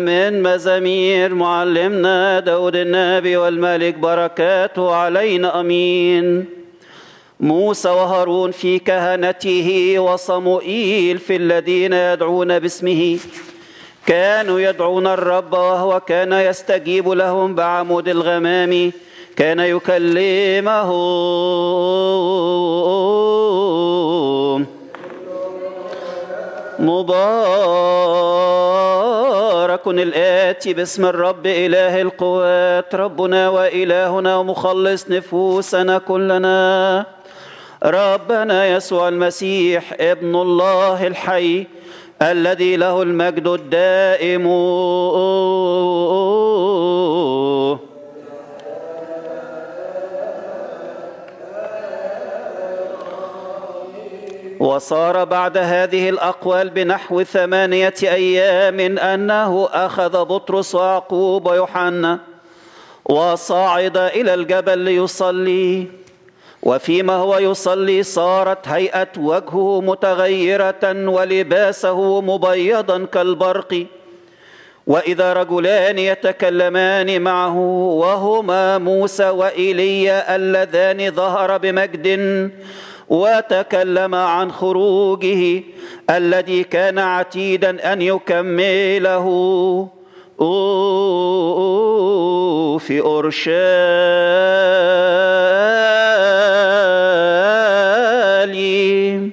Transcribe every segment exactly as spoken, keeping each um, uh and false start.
من مزامير معلمنا داود النبي والملك بركاته علينا أمين. موسى وهارون في كهنته وصموئيل في الذين يدعون باسمه كانوا يدعون الرب، وهو كان يستجيب لهم بعمود الغمام، كان يكلمهم. مبارك الآتي باسم الرب إله القوات، ربنا وإلهنا ومخلص نفوسنا كلنا، ربنا يسوع المسيح ابن الله الحي الذي له المجد الدائم. وصار بعد هذه الأقوال بنحو ثمانية أيام أنه أخذ بطرس ويعقوب ويوحنا وصعد إلى الجبل ليصلي، وفيما هو يصلي صارت هيئة وجهه متغيرة ولباسه مبيضا كالبرق، وإذا رجلان يتكلمان معه وهما موسى وإيليا اللذان ظهر بمجد، وتكلم عن خروجه الذي كان عتيدا أن يكمله في أورشليم.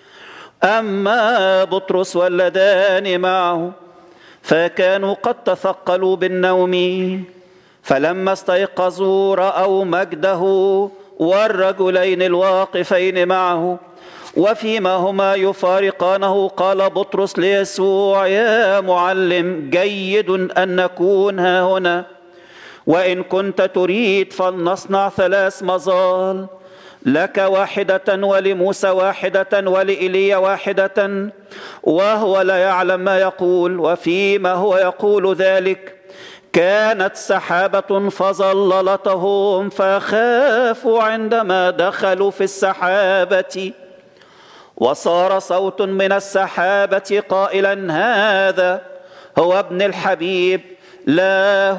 أما بطرس واللذان معه فكانوا قد تثقلوا بالنوم، فلما استيقظوا رأوا مجده والرجلين الواقفين معه، وفيما هما يفارقانه قال بطرس ليسوع: يا معلم، جيد أن نكون ها هنا، وإن كنت تريد فلنصنع ثلاث مظال، لك واحدة ولموسى واحدة ولإيليا واحدة. وهو لا يعلم ما يقول. وفيما هو يقول ذلك كانت سحابة فظللتهم، فخافوا عندما دخلوا في السحابة، وصار صوت من السحابة قائلا: هذا هو ابن الحبيب، له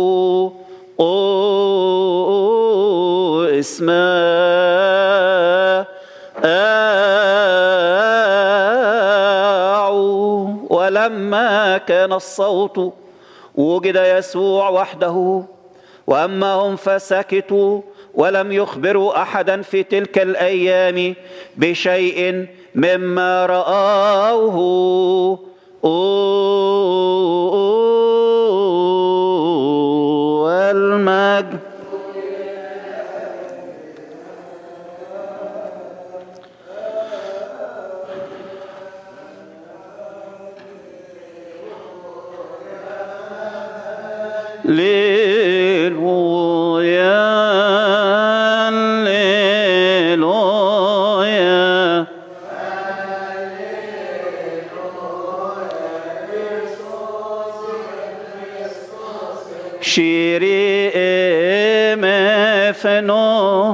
اسمعوا. ولما كان الصوت وجد يسوع وحده، وأما هم فسكتوا ولم يخبروا أحدا في تلك الأيام بشيء مما رآه. والمجد ليلويا ليلويا شيري مفنو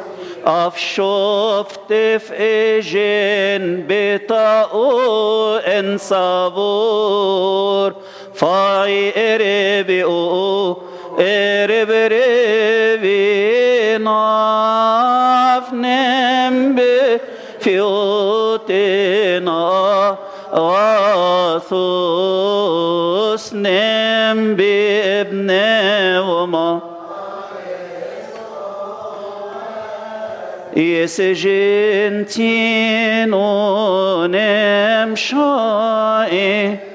أفشفت في إجن بطاقو إن صبور فاي إربي أو إربي ربي نافنم بفيوتنا غاثوس نم بابن وما يسجنتين ونمشائي